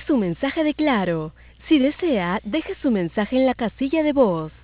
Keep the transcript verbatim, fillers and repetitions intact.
su mensaje de Claro. Si desea, deje su mensaje en la casilla de voz.